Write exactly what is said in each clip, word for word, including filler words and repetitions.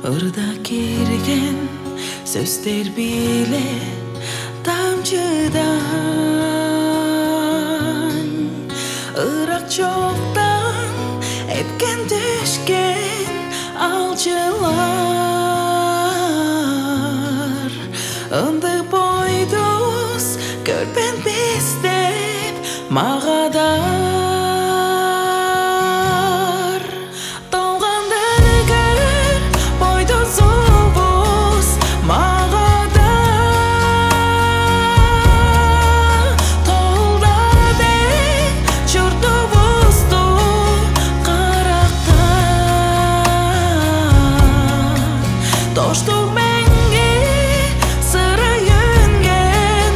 Ырда керген сөздер биле тамчыдан, ырак жоктан эткен түшкен алчылар. Ынды бойдус көрпен биздеп магадар. Толгандыр көр бойдус убуз магадар. Толдады журтубузду карактан. Тоштук менге сыры юнген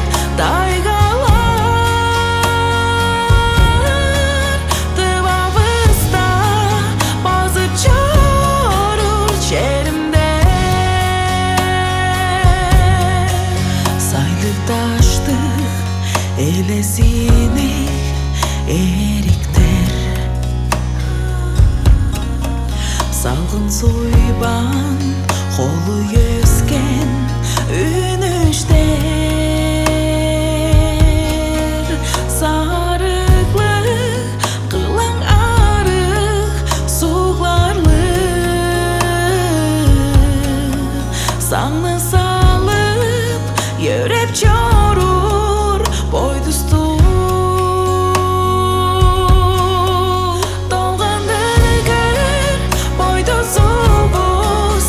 тайгалар. Тыбабызда базып чорур черимде. Сайлык таштык элесини эриктер. Салгын суйбан колу өскен үнүштер. Сарыклык кылаң арык сугларлык. Саңны салып йөрөп чорур бойдусту. Толгандыр көр бойдус убуз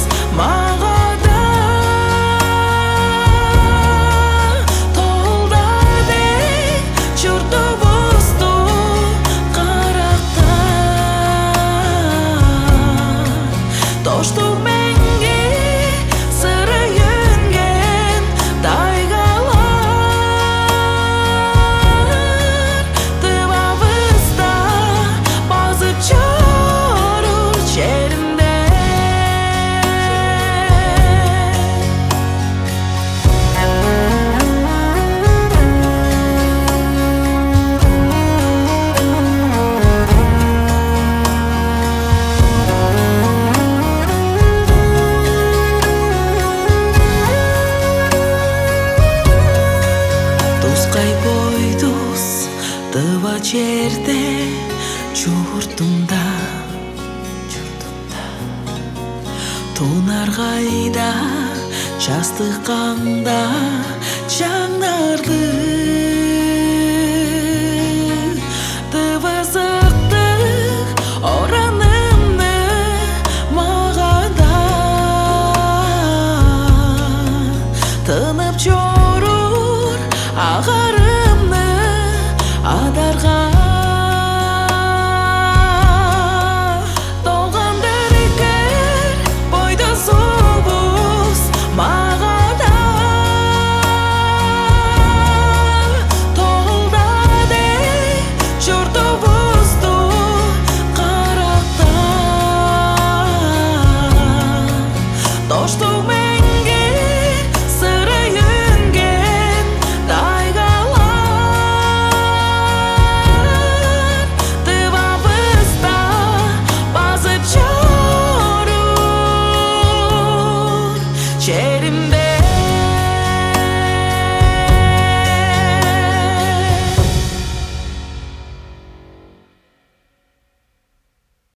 магадар. Толдады журтубузду карактан. Тоштук менге сыры юнген тайгалар. Тыбабызда базып чорур черимде. Тускай бойдус тыва жерде журтумда. Тунар кайда жастык каңда жаңдарды. Тыбызыктык оранымны магадан. Тынып жорур агарымны адарга.